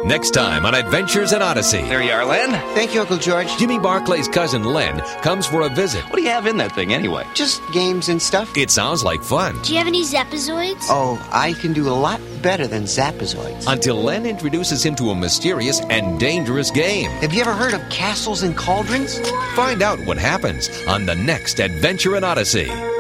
Next time on Adventures in Odyssey. There you are, Len. Thank you, Uncle George. Jimmy Barclay's cousin Len comes for a visit. What do you have in that thing anyway? Just games and stuff. It sounds like fun. Do you have any Zapazoids? Oh, I can do a lot better than Zapazoids. Until Len introduces him to a mysterious and dangerous game. Have you ever heard of castles and cauldrons? Find out what happens on the next Adventure in Odyssey.